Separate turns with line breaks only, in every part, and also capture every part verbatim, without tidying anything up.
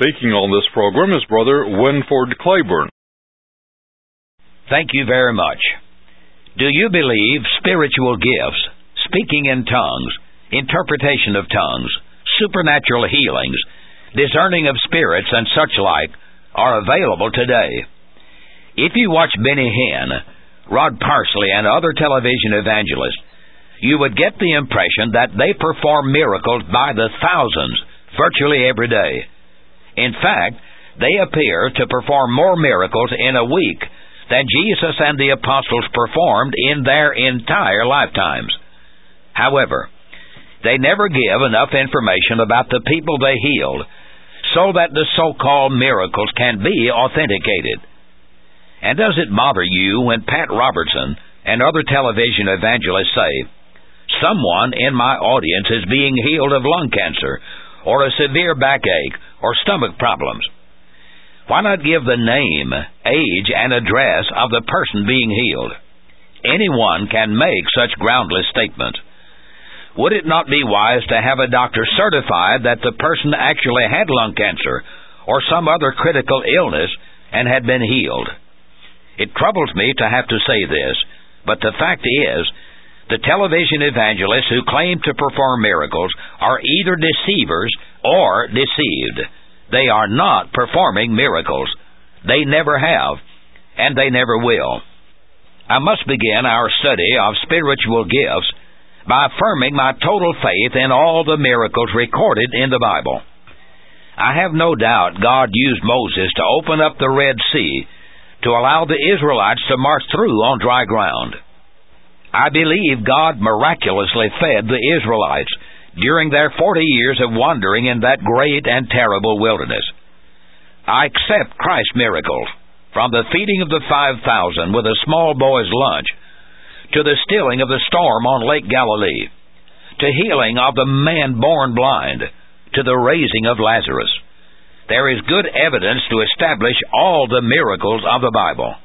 Speaking on this program is Brother Winford Claiborne.
Thank you very much. Do you believe spiritual gifts, speaking in tongues, interpretation of tongues, supernatural healings, discerning of spirits, and such like are available today? If you watch Benny Hinn, Rod Parsley, and other television evangelists, you would get the impression that they perform miracles by the thousands, virtually every day. In fact, they appear to perform more miracles in a week than Jesus and the apostles performed in their entire lifetimes. However, they never give enough information about the people they healed so that the so-called miracles can be authenticated. And does it bother you when Pat Robertson and other television evangelists say, "Someone in my audience is being healed of lung cancer, or a severe backache, or stomach problems"? Why not give the name, age, and address of the person being healed? Anyone can make such groundless statements. Would it not be wise to have a doctor certify that the person actually had lung cancer or some other critical illness and had been healed? It troubles me to have to say this, but the fact is, the television evangelists who claim to perform miracles are either deceivers or deceived. They are not performing miracles. They never have, and they never will. I must begin our study of spiritual gifts by affirming my total faith in all the miracles recorded in the Bible. I have no doubt God used Moses to open up the Red Sea to allow the Israelites to march through on dry ground. I believe God miraculously fed the Israelites during their forty years of wandering in that great and terrible wilderness. I accept Christ's miracles, from the feeding of the five thousand with a small boy's lunch, to the stilling of the storm on Lake Galilee, to healing of the man born blind, to the raising of Lazarus. There is good evidence to establish all the miracles of the Bible.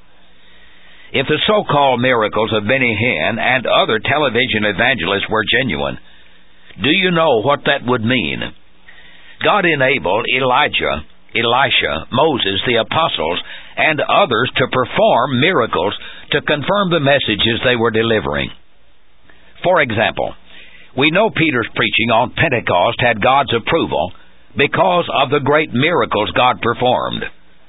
If the so-called miracles of Benny Hinn and other television evangelists were genuine, do you know what that would mean? God enabled Elijah, Elisha, Moses, the apostles, and others to perform miracles to confirm the messages they were delivering. For example, we know Peter's preaching on Pentecost had God's approval because of the great miracles God performed.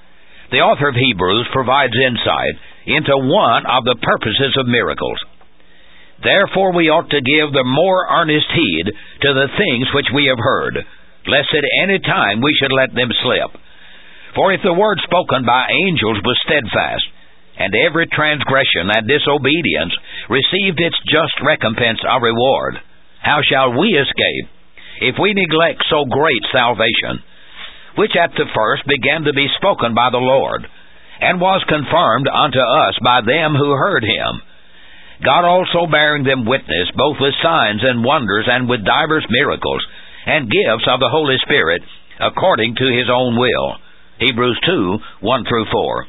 The author of Hebrews provides insight into one of the purposes of miracles. Therefore we ought to give the more earnest heed to the things which we have heard, lest at any time we should let them slip. For if the word spoken by angels was steadfast, and every transgression and disobedience received its just recompense of reward, how shall we escape if we neglect so great salvation, which at the first began to be spoken by the Lord, and was confirmed unto us by them who heard him, God also bearing them witness both with signs and wonders and with divers miracles and gifts of the Holy Spirit according to his own will. Hebrews two, one through four.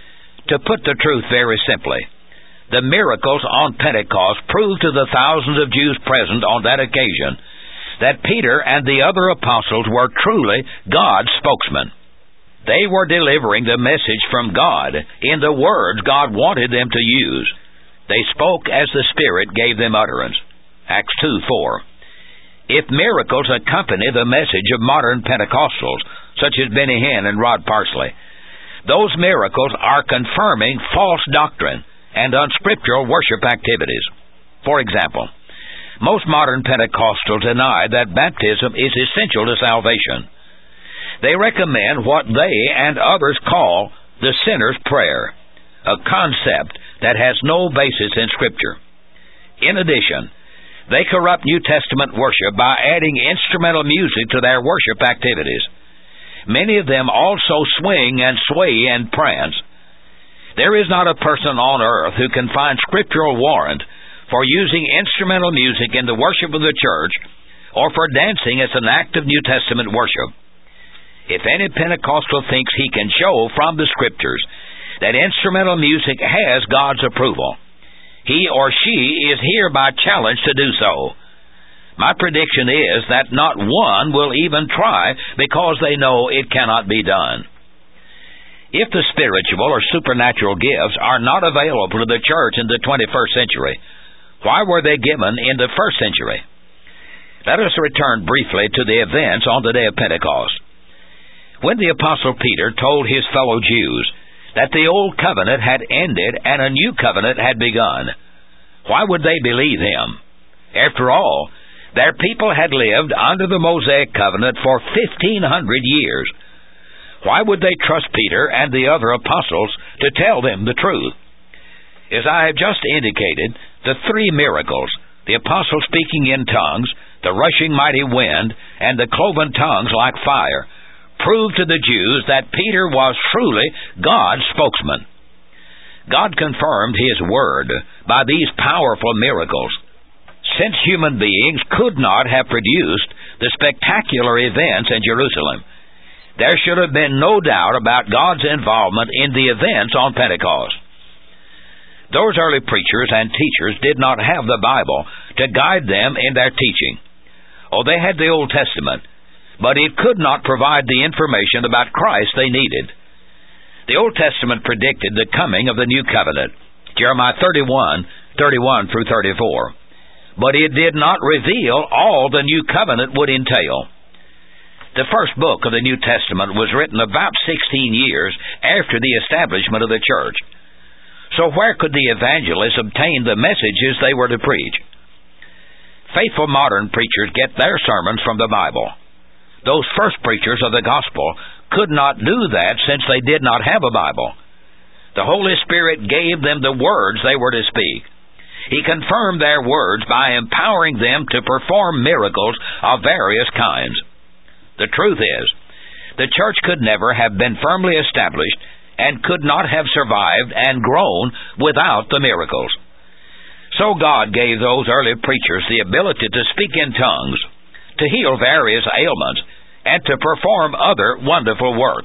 To put the truth very simply, the miracles on Pentecost proved to the thousands of Jews present on that occasion that Peter and the other apostles were truly God's spokesmen. They were delivering the message from God in the words God wanted them to use. They spoke as the Spirit gave them utterance. Acts two, four. If miracles accompany the message of modern Pentecostals, such as Benny Hinn and Rod Parsley, those miracles are confirming false doctrine and unscriptural worship activities. For example, most modern Pentecostals deny that baptism is essential to salvation. They recommend what they and others call the sinner's prayer, a concept that has no basis in Scripture. In addition, they corrupt New Testament worship by adding instrumental music to their worship activities. Many of them also swing and sway and prance. There is not a person on earth who can find scriptural warrant for using instrumental music in the worship of the church or for dancing as an act of New Testament worship. If any Pentecostal thinks he can show from the Scriptures that instrumental music has God's approval, he or she is hereby challenged to do so. My prediction is that not one will even try because they know it cannot be done. If the spiritual or supernatural gifts are not available to the church in the twenty-first century, why were they given in the first century? Let us return briefly to the events on the day of Pentecost. When the Apostle Peter told his fellow Jews that the old covenant had ended and a new covenant had begun, why would they believe him? After all, their people had lived under the Mosaic covenant for fifteen hundred years. Why would they trust Peter and the other apostles to tell them the truth? As I have just indicated, the three miracles, the apostle speaking in tongues, the rushing mighty wind, and the cloven tongues like fire, proved to the Jews that Peter was truly God's spokesman. God confirmed His word by these powerful miracles. Since human beings could not have produced the spectacular events in Jerusalem, there should have been no doubt about God's involvement in the events on Pentecost. Those early preachers and teachers did not have the Bible to guide them in their teaching. Oh, they had the Old Testament, but it could not provide the information about Christ they needed. The Old Testament predicted the coming of the New Covenant, Jeremiah thirty-one, thirty-one through thirty-four. But it did not reveal all the New Covenant would entail. The first book of the New Testament was written about sixteen years after the establishment of the church. So where could the evangelists obtain the messages they were to preach? Faithful modern preachers get their sermons from the Bible. Those first preachers of the gospel could not do that since they did not have a Bible. The Holy Spirit gave them the words they were to speak. He confirmed their words by empowering them to perform miracles of various kinds. The truth is, the church could never have been firmly established and could not have survived and grown without the miracles. So God gave those early preachers the ability to speak in tongues, to heal various ailments, and to perform other wonderful works.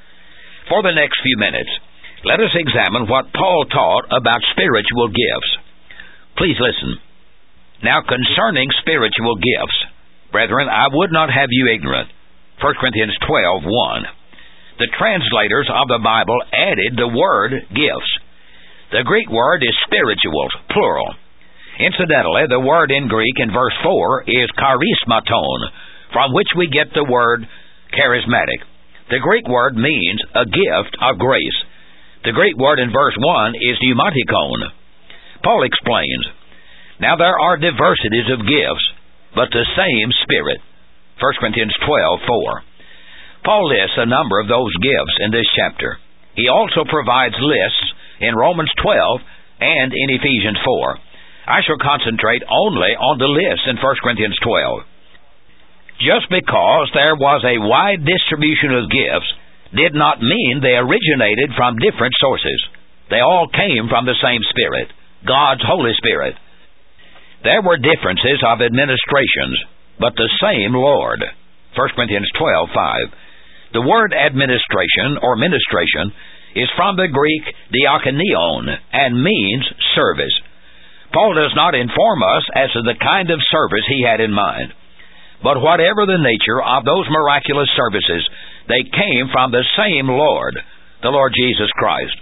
For the next few minutes, let us examine what Paul taught about spiritual gifts. Please listen. Now concerning spiritual gifts, brethren, I would not have you ignorant. First Corinthians twelve, one. The translators of the Bible added the word gifts. The Greek word is spirituals, plural. Incidentally, the word in Greek in verse four is charismaton, from which we get the word charismatic. The Greek word means a gift of grace. The Greek word in verse one is pneumatikon. Paul explains, now there are diversities of gifts, but the same Spirit. First Corinthians twelve, four. Paul lists a number of those gifts in this chapter. He also provides lists in Romans twelve and in Ephesians four. I shall concentrate only on the list in First Corinthians twelve. Just because there was a wide distribution of gifts did not mean they originated from different sources. They all came from the same Spirit, God's Holy Spirit. There were differences of administrations, but the same Lord. First Corinthians twelve, five. The word administration or ministration is from the Greek diakonion and means service. Paul does not inform us as to the kind of service he had in mind. But whatever the nature of those miraculous services, they came from the same Lord, the Lord Jesus Christ.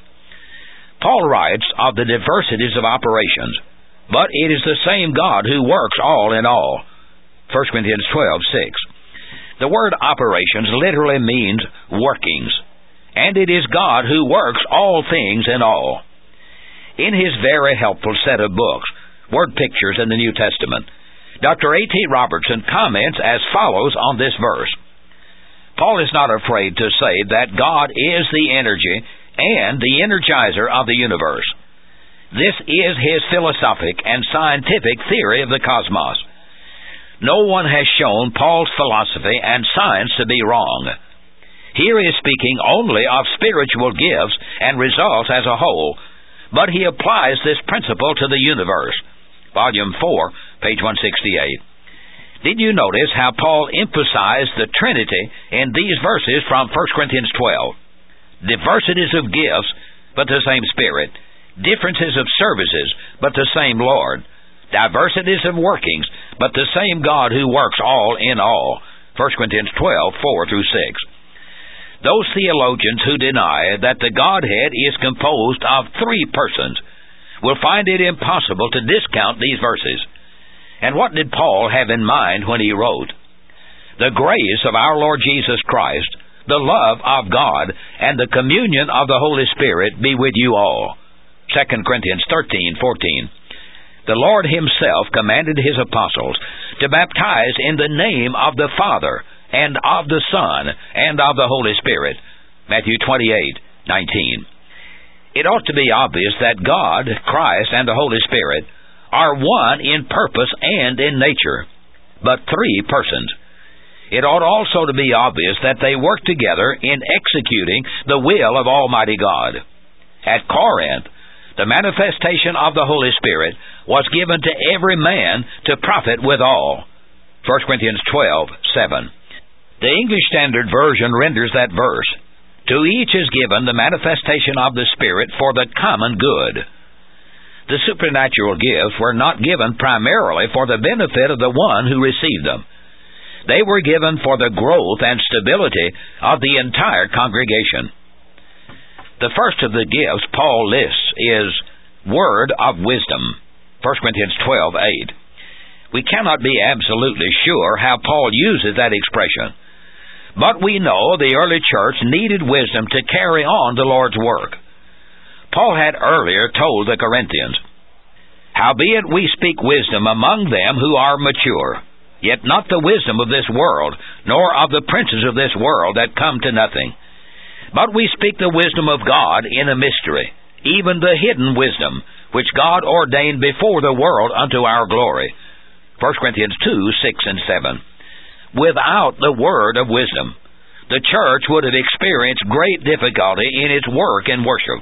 Paul writes of the diversities of operations, but it is the same God who works all in all. First Corinthians twelve, six. The word operations literally means workings, and it is God who works all things in all. In his very helpful set of books, Word Pictures in the New Testament, Doctor A T Robertson comments as follows on this verse. Paul is not afraid to say that God is the energy and the energizer of the universe. This is his philosophic and scientific theory of the cosmos. No one has shown Paul's philosophy and science to be wrong. Here he is speaking only of spiritual gifts and results as a whole, but he applies this principle to the universe. Volume four, page one sixty-eight. Did you notice how Paul emphasized the Trinity in these verses from First Corinthians twelve? Diversities of gifts, but the same Spirit. Differences of services, but the same Lord. diversities of workings, but the same God who works all in all. First Corinthians twelve, four through six. Those theologians who deny that the Godhead is composed of three persons will find it impossible to discount these verses. And what did Paul have in mind when he wrote, "The grace of our Lord Jesus Christ, the love of God, and the communion of the Holy Spirit be with you all." Second Corinthians thirteen, fourteen. The Lord himself commanded his apostles to baptize in the name of the Father, and of the Son, and of the Holy Spirit. Matthew twenty-eight, nineteen. It ought to be obvious that God, Christ, and the Holy Spirit are one in purpose and in nature, but three persons. It ought also to be obvious that they work together in executing the will of Almighty God. At Corinth, the manifestation of the Holy Spirit was given to every man to profit withal. First Corinthians twelve, seven. The English Standard Version renders that verse, "To each is given the manifestation of the Spirit for the common good." The supernatural gifts were not given primarily for the benefit of the one who received them. They were given for the growth and stability of the entire congregation. The first of the gifts Paul lists is word of wisdom. First Corinthians twelve, eight. We cannot be absolutely sure how Paul uses that expression, but we know the early church needed wisdom to carry on the Lord's work. Paul had earlier told the Corinthians, "Howbeit we speak wisdom among them who are mature, yet not the wisdom of this world, nor of the princes of this world that come to nothing. But we speak the wisdom of God in a mystery, even the hidden wisdom, which God ordained before the world unto our glory." First Corinthians two, six and seven. Without the word of wisdom, the church would have experienced great difficulty in its work and worship.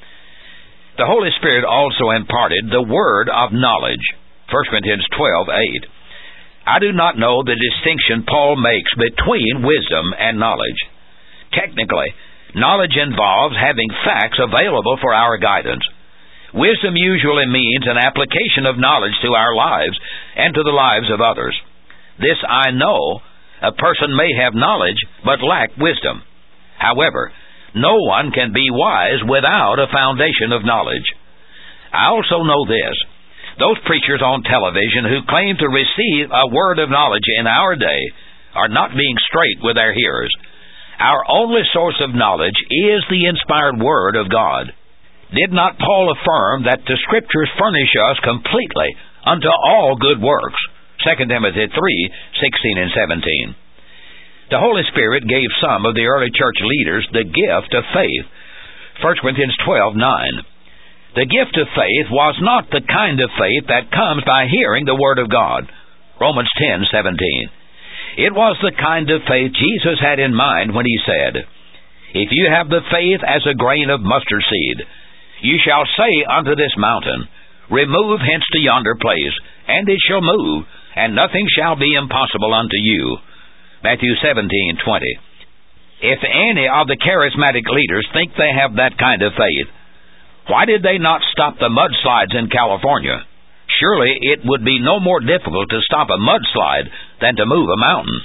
The Holy Spirit also imparted the word of knowledge. First Corinthians twelve, eight. I do not know the distinction Paul makes between wisdom and knowledge. Technically, knowledge involves having facts available for our guidance. Wisdom usually means an application of knowledge to our lives and to the lives of others. This I know. A person may have knowledge but lack wisdom. However, no one can be wise without a foundation of knowledge. I also know this. Those preachers on television who claim to receive a word of knowledge in our day are not being straight with their hearers. Our only source of knowledge is the inspired Word of God. Did not Paul affirm that the Scriptures furnish us completely unto all good works? Second Timothy three, sixteen and seventeen. The Holy Spirit gave some of the early church leaders the gift of faith. First Corinthians twelve, nine. The gift of faith was not the kind of faith that comes by hearing the Word of God. Romans ten, seventeen. It was the kind of faith Jesus had in mind when he said, "If you have the faith as a grain of mustard seed, you shall say unto this mountain, Remove hence to yonder place, and it shall move, and nothing shall be impossible unto you." Matthew seventeen, twenty. If any of the charismatic leaders think they have that kind of faith, why did they not stop the mudslides in California? Surely it would be no more difficult to stop a mudslide than to move a mountain.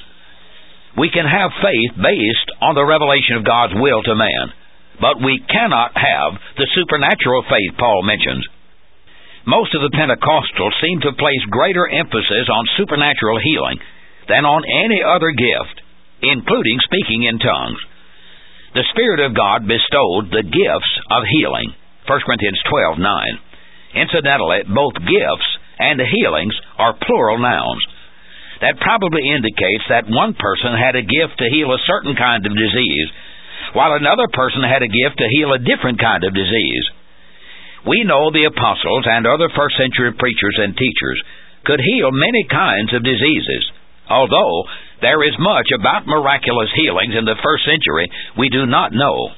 We can have faith based on the revelation of God's will to man, but we cannot have the supernatural faith Paul mentions. Most of the Pentecostals seem to place greater emphasis on supernatural healing than on any other gift, including speaking in tongues. The Spirit of God bestowed the gifts of healing. First Corinthians twelve, nine. Incidentally, both gifts and healings are plural nouns. That probably indicates that one person had a gift to heal a certain kind of disease, while another person had a gift to heal a different kind of disease. We know the apostles and other first-century preachers and teachers could heal many kinds of diseases, although there is much about miraculous healings in the first century we do not know.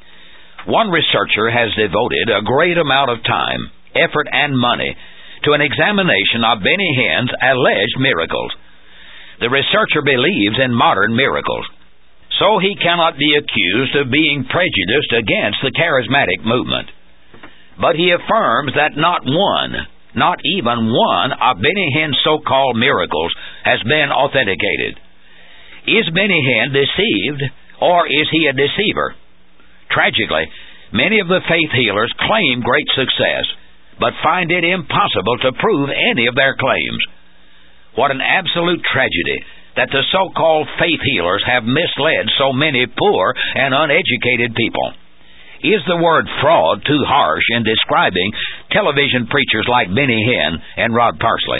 One researcher has devoted a great amount of time, effort, and money to an examination of Benny Hinn's alleged miracles. The researcher believes in modern miracles, so he cannot be accused of being prejudiced against the charismatic movement. But he affirms that not one, not even one of Benny Hinn's so-called miracles has been authenticated. Is Benny Hinn deceived, or is he a deceiver? Tragically, many of the faith healers claim great success, but find it impossible to prove any of their claims. What an absolute tragedy that the so-called faith healers have misled so many poor and uneducated people. Is the word fraud too harsh in describing television preachers like Benny Hinn and Rod Parsley?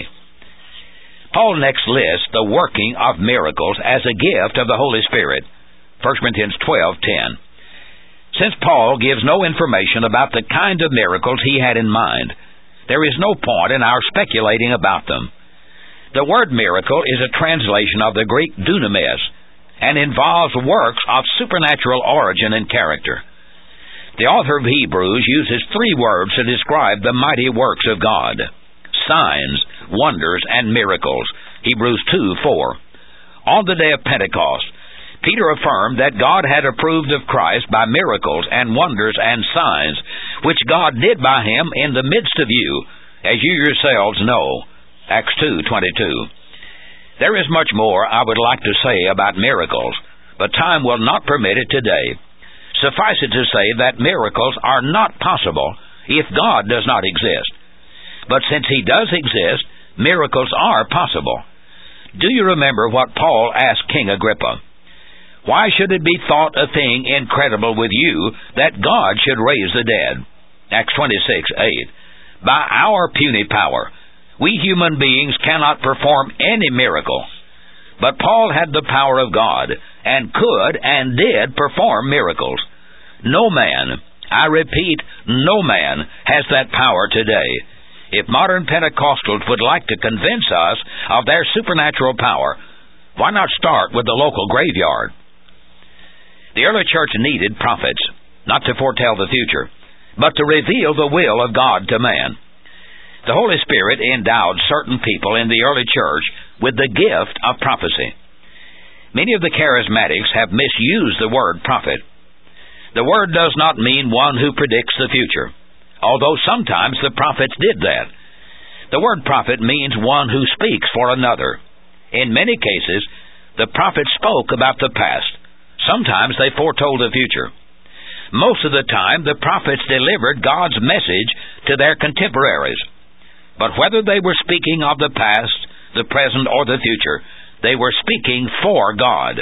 Paul next lists the working of miracles as a gift of the Holy Spirit, First Corinthians twelve ten. Since Paul gives no information about the kind of miracles he had in mind, there is no point in our speculating about them. The word miracle is a translation of the Greek dunamis and involves works of supernatural origin and character. The author of Hebrews uses three words to describe the mighty works of God: signs, wonders, and miracles. Hebrews two four. On the day of Pentecost, Peter affirmed that God had approved of Christ by miracles and wonders and signs, which God did by him in the midst of you, as you yourselves know. Acts two twenty-two. There is much more I would like to say about miracles, but time will not permit it today. Suffice it to say that miracles are not possible if God does not exist. But since he does exist, miracles are possible. Do you remember what Paul asked King Agrippa? Why should it be thought a thing incredible with you that God should raise the dead? Acts twenty-six eight. By our puny power, we human beings cannot perform any miracle. But Paul had the power of God, and could and did perform miracles. No man, I repeat, no man has that power today. If modern Pentecostals would like to convince us of their supernatural power, why not start with the local graveyard? The early church needed prophets, not to foretell the future, but to reveal the will of God to man. The Holy Spirit endowed certain people in the early church with the gift of prophecy. Many of the charismatics have misused the word prophet. The word does not mean one who predicts the future, although sometimes the prophets did that. The word prophet means one who speaks for another. In many cases, the prophets spoke about the past. Sometimes they foretold the future. Most of the time, the prophets delivered God's message to their contemporaries. But whether they were speaking of the past, the present, or the future, they were speaking for God.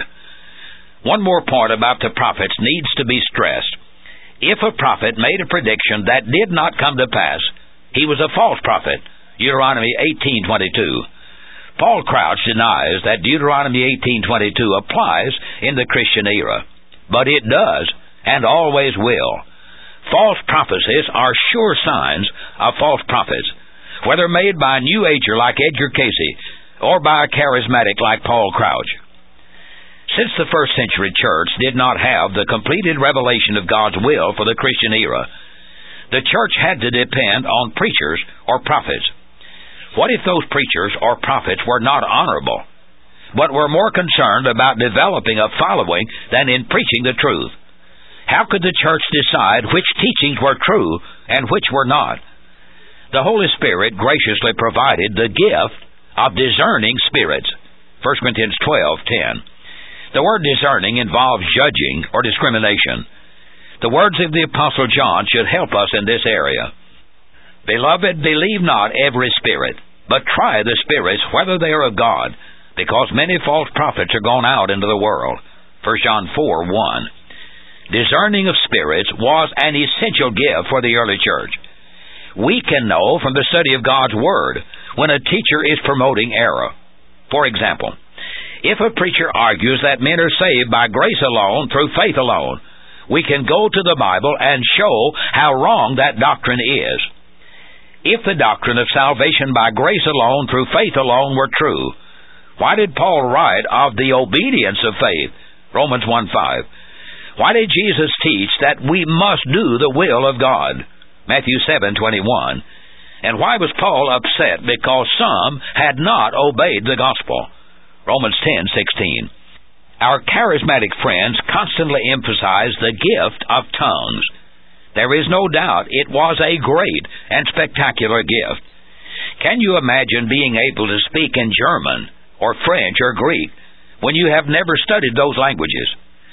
One more point about the prophets needs to be stressed. If a prophet made a prediction that did not come to pass, he was a false prophet. Deuteronomy eighteen twenty-two. Paul Crouch denies that Deuteronomy eighteen twenty-two applies in the Christian era, but it does, and always will. False prophecies are sure signs of false prophets, whether made by a New Ager like Edgar Casey or by a charismatic like Paul Crouch. Since the first century church did not have the completed revelation of God's will for the Christian era, the church had to depend on preachers or prophets. What if those preachers or prophets were not honorable, but were more concerned about developing a following than in preaching the truth? How could the church decide which teachings were true and which were not? The Holy Spirit graciously provided the gift of discerning spirits, First Corinthians twelve ten. The word discerning involves judging or discrimination. The words of the Apostle John should help us in this area. Beloved, believe not every spirit, but try the spirits whether they are of God, because many false prophets are gone out into the world, First John four one. Discerning of spirits was an essential gift for the early church. We can know from the study of God's Word when a teacher is promoting error. For example, if a preacher argues that men are saved by grace alone, through faith alone, we can go to the Bible and show how wrong that doctrine is. If the doctrine of salvation by grace alone, through faith alone, were true, why did Paul write of the obedience of faith, Romans one five? Why did Jesus teach that we must do the will of God, Matthew seven twenty-one. And why was Paul upset because some had not obeyed the gospel, Romans ten sixteen? Our charismatic friends constantly emphasize the gift of tongues. There is no doubt it was a great and spectacular gift. Can you imagine being able to speak in German or French or Greek when you have never studied those languages?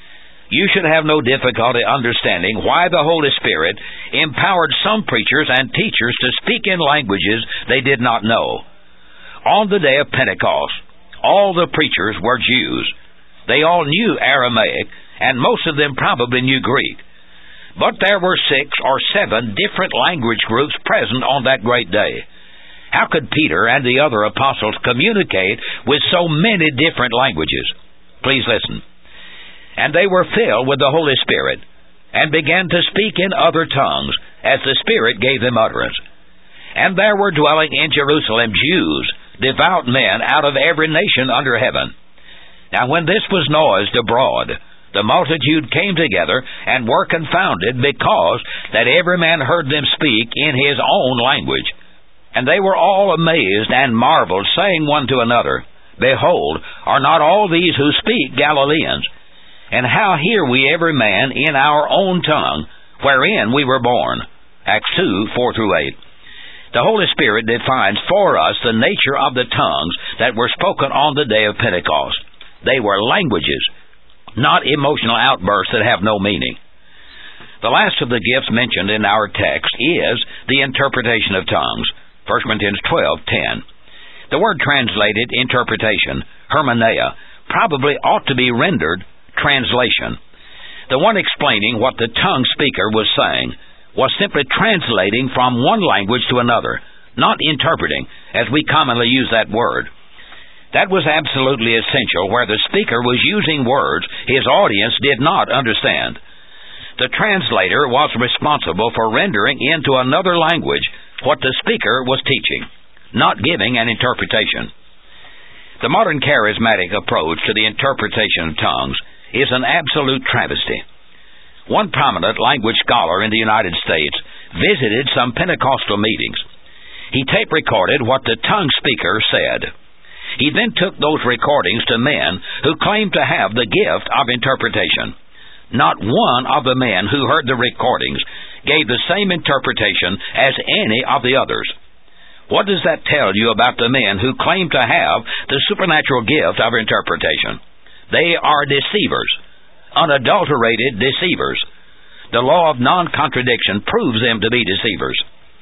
You should have no difficulty understanding why the Holy Spirit empowered some preachers and teachers to speak in languages they did not know. On the day of Pentecost, all the preachers were Jews. They all knew Aramaic, and most of them probably knew Greek. But there were six or seven different language groups present on that great day. How could Peter and the other apostles communicate with so many different languages? Please listen. And they were filled with the Holy Spirit, and began to speak in other tongues, as the Spirit gave them utterance. And there were dwelling in Jerusalem Jews, devout men out of every nation under heaven. Now when this was noised abroad, the multitude came together, and were confounded, because that every man heard them speak in his own language. And they were all amazed and marveled, saying one to another, Behold, are not all these who speak Galileans? And how hear we every man in our own tongue, wherein we were born? Acts two, four through eight. The Holy Spirit defines for us the nature of the tongues that were spoken on the day of Pentecost. They were languages, not emotional outbursts that have no meaning. The last of the gifts mentioned in our text is the interpretation of tongues. First Corinthians twelve, ten. The word translated interpretation, hermeneia, probably ought to be rendered translation. The one explaining what the tongue speaker was saying was simply translating from one language to another, not interpreting, as we commonly use that word. That was absolutely essential where the speaker was using words his audience did not understand. The translator was responsible for rendering into another language what the speaker was teaching, not giving an interpretation. The modern charismatic approach to the interpretation of tongues is an absolute travesty. One prominent language scholar in the United States visited some Pentecostal meetings. He tape-recorded what the tongue speaker said. He then took those recordings to men who claimed to have the gift of interpretation. Not one of the men who heard the recordings gave the same interpretation as any of the others. What does that tell you about the men who claim to have the supernatural gift of interpretation? They are deceivers, unadulterated deceivers. The law of non-contradiction proves them to be deceivers.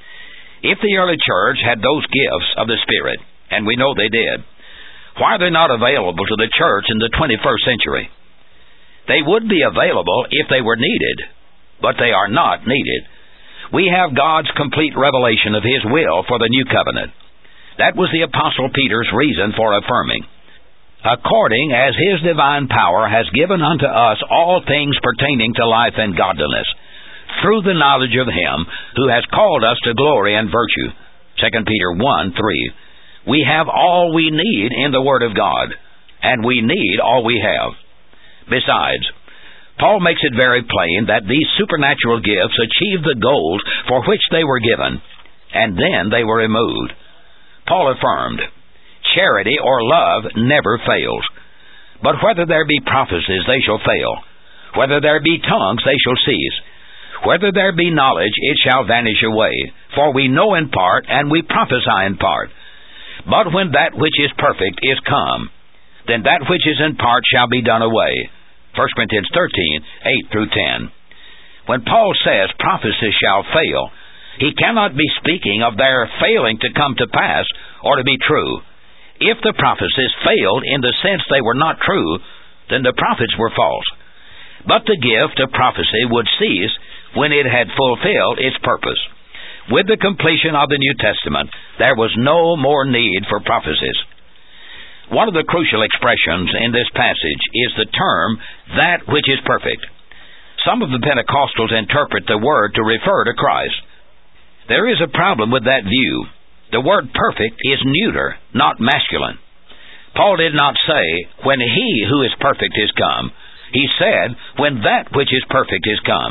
If the early church had those gifts of the Spirit, and we know they did, why are they not available to the church in the twenty-first century? They would be available if they were needed, but they are not needed. We have God's complete revelation of His will for the new covenant. That was the Apostle Peter's reason for affirming, according as His divine power has given unto us all things pertaining to life and godliness, through the knowledge of Him who has called us to glory and virtue. Second Peter one, three. We have all we need in the Word of God, and we need all we have. Besides, Paul makes it very plain that these supernatural gifts achieved the goals for which they were given, and then they were removed. Paul affirmed, charity or love never fails. But whether there be prophecies, they shall fail. Whether there be tongues, they shall cease. Whether there be knowledge, it shall vanish away. For we know in part, and we prophesy in part. But when that which is perfect is come, then that which is in part shall be done away. First Corinthians thirteen, eight through ten. When Paul says prophecies shall fail, he cannot be speaking of their failing to come to pass or to be true. If the prophecies failed in the sense they were not true, then the prophets were false. But the gift of prophecy would cease when it had fulfilled its purpose. With the completion of the New Testament, there was no more need for prophecies. One of the crucial expressions in this passage is the term, that which is perfect. Some of the Pentecostals interpret the word to refer to Christ. There is a problem with that view. The word perfect is neuter, not masculine. Paul did not say, when he who is perfect is come. He said, when that which is perfect is come.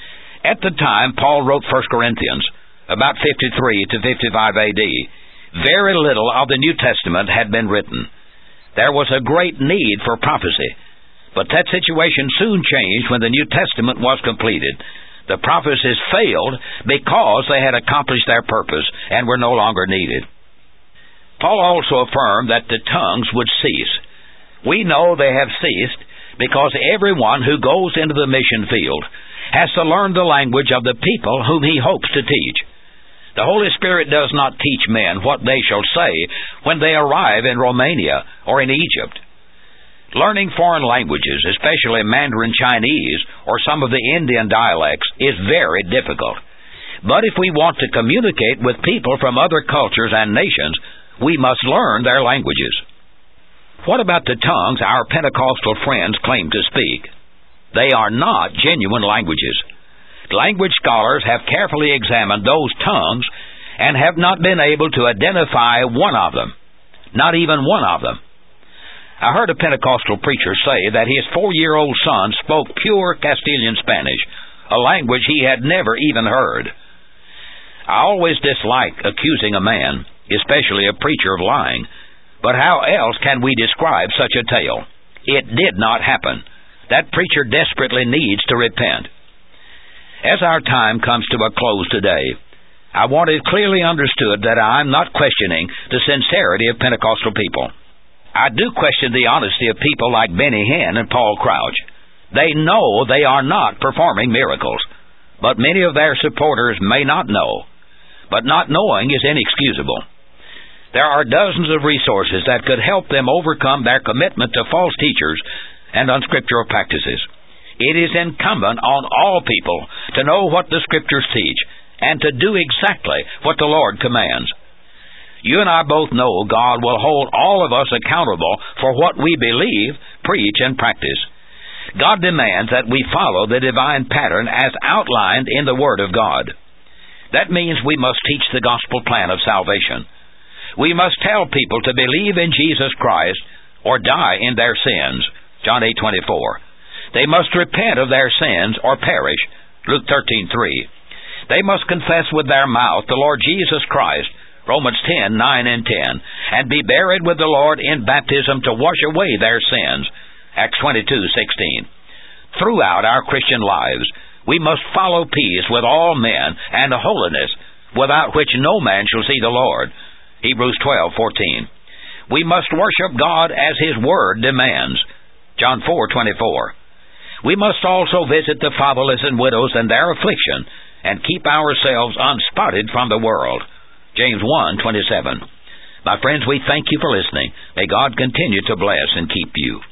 At the time Paul wrote First Corinthians, about fifty-three to fifty-five A D, very little of the New Testament had been written. There was a great need for prophecy, but that situation soon changed when the New Testament was completed. The prophecies failed because they had accomplished their purpose and were no longer needed. Paul also affirmed that the tongues would cease. We know they have ceased because everyone who goes into the mission field has to learn the language of the people whom he hopes to teach. The Holy Spirit does not teach men what they shall say when they arrive in Romania or in Egypt. Learning foreign languages, especially Mandarin Chinese or some of the Indian dialects, is very difficult. But if we want to communicate with people from other cultures and nations, we must learn their languages. What about the tongues our Pentecostal friends claim to speak? They are not genuine languages. Language scholars have carefully examined those tongues and have not been able to identify one of them. Not even one of them. I heard a Pentecostal preacher say that his four-year-old son spoke pure Castilian Spanish, a language he had never even heard. I always dislike accusing a man, especially a preacher, of lying, but how else can we describe such a tale? It did not happen. That preacher desperately needs to repent. As our time comes to a close today, I want it clearly understood that I am not questioning the sincerity of Pentecostal people. I do question the honesty of people like Benny Hinn and Paul Crouch. They know they are not performing miracles, but many of their supporters may not know. But not knowing is inexcusable. There are dozens of resources that could help them overcome their commitment to false teachers and unscriptural practices. It is incumbent on all people to know what the Scriptures teach and to do exactly what the Lord commands. You and I both know God will hold all of us accountable for what we believe, preach, and practice. God demands that we follow the divine pattern as outlined in the Word of God. That means we must teach the gospel plan of salvation. We must tell people to believe in Jesus Christ or die in their sins, John eight twenty-four. They must repent of their sins or perish, Luke thirteen three. They must confess with their mouth the Lord Jesus Christ, Romans ten nine and ten, and be buried with the Lord in baptism to wash away their sins, Acts twenty-two sixteen. Throughout our Christian lives, we must follow peace with all men and holiness, without which no man shall see the Lord, Hebrews twelve fourteen. We must worship God as His Word demands, John four twenty-four. We must also visit the fatherless and widows in their affliction, and keep ourselves unspotted from the world, James one twenty-seven. My friends, we thank you for listening. May God continue to bless and keep you.